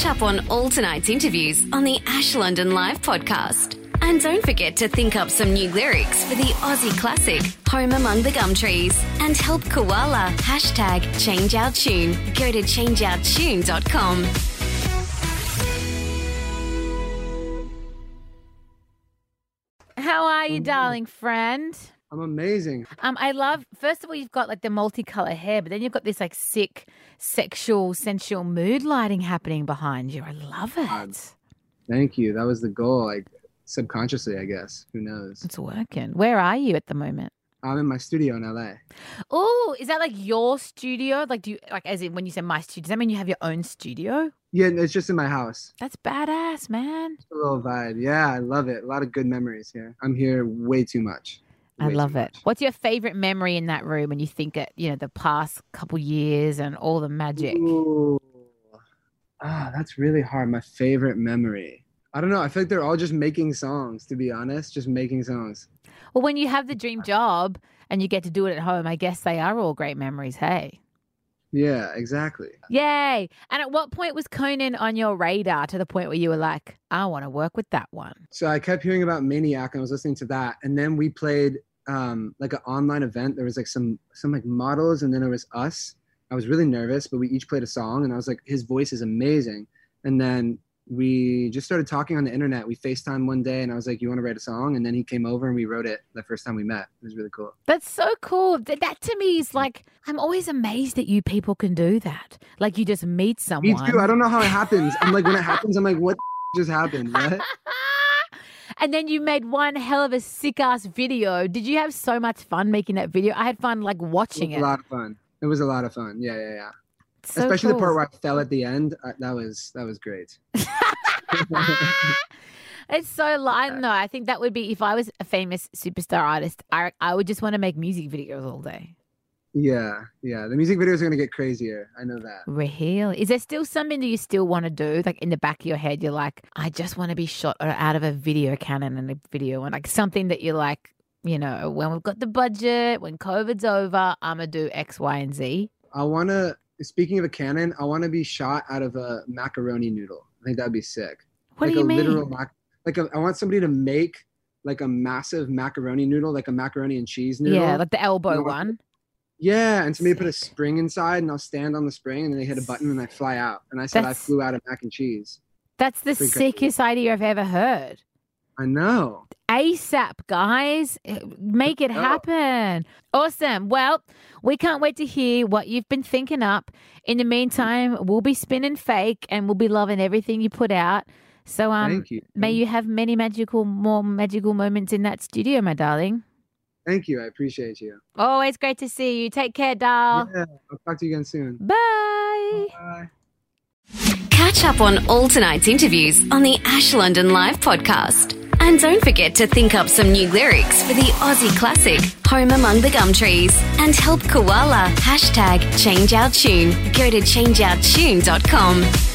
Catch up on all tonight's interviews on the Ash London Live podcast. And don't forget to think up some new lyrics for the Aussie classic, Home Among the Gum Trees. And help Koala, #ChangeOurTune. Go to changeourtune.com. How are you, darling friend? I'm amazing. I love, first of all, you've got like the multicolour hair, but then you've got this like sick, sexual, sensual mood lighting happening behind you. I love it. Thank you. That was the goal, like subconsciously, I guess. Who knows? It's working. Where are you at the moment? I'm in my studio in LA. Oh, is that like your studio? Like, do you, like, as in when you say my studio, does that mean you have your own studio? Yeah, it's just in my house. That's badass, man. It's a little vibe. Yeah, I love it. A lot of good memories here. I'm here way too much. I love it. What's your favorite memory in that room when you think at, the past couple years and all the magic? Ooh. That's really hard. My favorite memory. I don't know. I feel like they're all just making songs, to be honest. Just making songs. Well, when you have the dream job and you get to do it at home, I guess they are all great memories, hey? Yeah, exactly. Yay. And at what point was Conan on your radar to the point where you were like, I want to work with that one? So I kept hearing about Maniac and I was listening to that. And then we played like an online event. There was like some like models and then there was us. I was really nervous, but we each played a song and I was like, his voice is amazing. And then we just started talking on the internet. We FaceTimed one day and I was like, you want to write a song? And then he came over and we wrote it the first time we met. It was really cool. That's so cool. That to me is like, I'm always amazed that you people can do that. Like you just meet someone. Me too. I don't know how it happens. I'm like, when it happens, I'm like, what just happened? What? And then you made one hell of a sick-ass video. Did you have so much fun making that video? I had fun, like, watching it. A lot of fun. It was a lot of fun. Yeah. So especially cool. The part where I fell at the end. That was great. It's so, I don't know. I think that would be, if I was a famous superstar artist, I would just want to make music videos all day. Yeah. The music videos are going to get crazier. I know that. Really? Is there still something that you still want to do? Like in the back of your head, you're like, I just want to be shot out of a video cannon and a video, and like something that you're like, when we've got the budget, when COVID's over, I'm going to do X, Y, and Z. Speaking of a cannon, I want to be shot out of a macaroni noodle. I think that'd be sick. What do you mean? I want somebody to make like a massive macaroni noodle, like a macaroni and cheese noodle. Yeah, like the elbow one. Yeah, and somebody put a spring inside and I'll stand on the spring and then they hit a button and I fly out. And I said I flew out of mac and cheese. That's the sickest idea I've ever heard. I know. ASAP, guys. Make it happen. Awesome. Well, we can't wait to hear what you've been thinking up. In the meantime, we'll be spinning fake and we'll be loving everything you put out. So Thank you. May you have many more magical moments in that studio, my darling. Thank you. I appreciate you. Always great to see you. Take care, doll. Yeah, I'll talk to you again soon. Bye. Bye. Catch up on all tonight's interviews on the Ash London Live podcast. And don't forget to think up some new lyrics for the Aussie classic, Home Among the Gum Trees. And help Koala, #ChangeOurTune. Go to changeourtune.com.